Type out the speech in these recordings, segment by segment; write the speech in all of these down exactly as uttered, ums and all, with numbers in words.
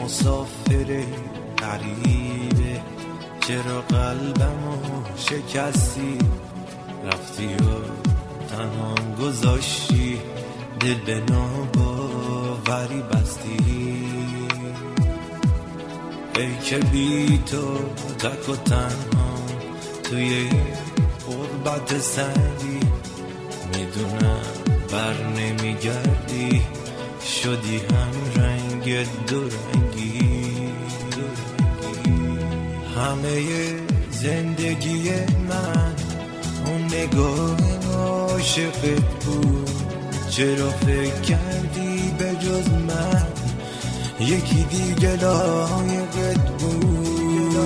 مسافر غریبه، چرا قلبمو شکستی؟ رفتی و تنهام گذاشتی، دل به ناباوری بستی. ای که بی تو تک و تنها توی غربت سنگی، میدونم بر نمیگردی، شدی هم رنگ دو رنگی. همه زندگی من اون نگاه عاشقت بود، چرا فکر کردی به جز من یکی دیگه لایقت بود؟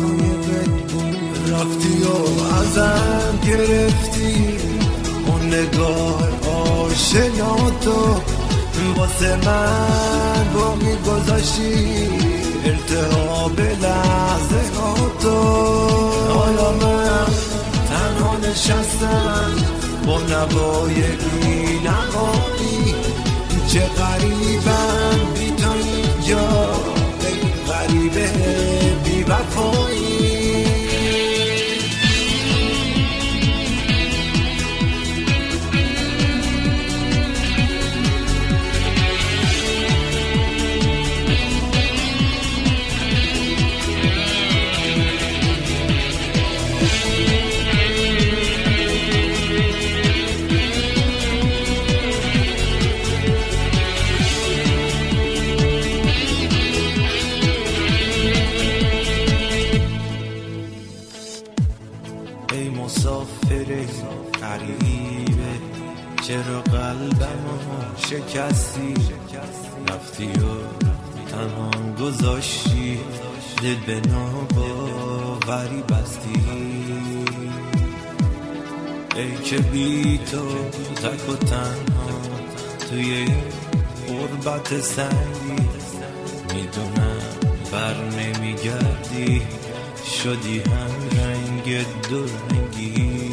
رفتی و ازم گرفتی اون نگاه آشناتو، واسه من باقی گذاشتی التهاب لحظه هاتو. حالا من تنها نشستم با نوای بی نهایی، چه غریبم بی تو اینجا، ای غریبه بی وفایی. ای مسافر غریبه، چرا قلبمو شکستی؟ رفتی و تنهام گذاشتی، دل به ناباوری بستی. ای که بی تو تک و تنها توی غربت سنگی، میدونم بر نمیگردی، شدی هم رنگ دو رنگی.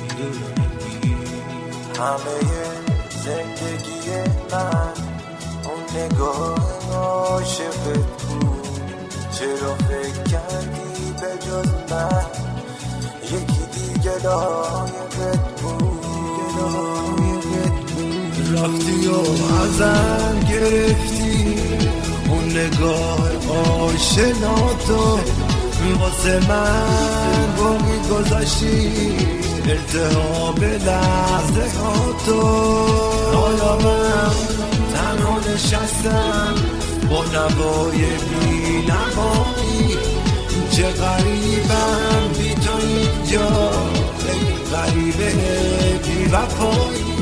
همه زندگی من اون نگاه عاشقت بود، چرا فکر کردی به جز من یکی دیگه لایقت بود؟ رفتی و ازم گرفتی اون نگاه آشناتو، واسه من باقی گذاشتی التهاب لحظه هاتو. حالا من تنها نشستم با نوای بی نهایی، چه غریبم بی تو اینجا، ای غریبه بی وفایی.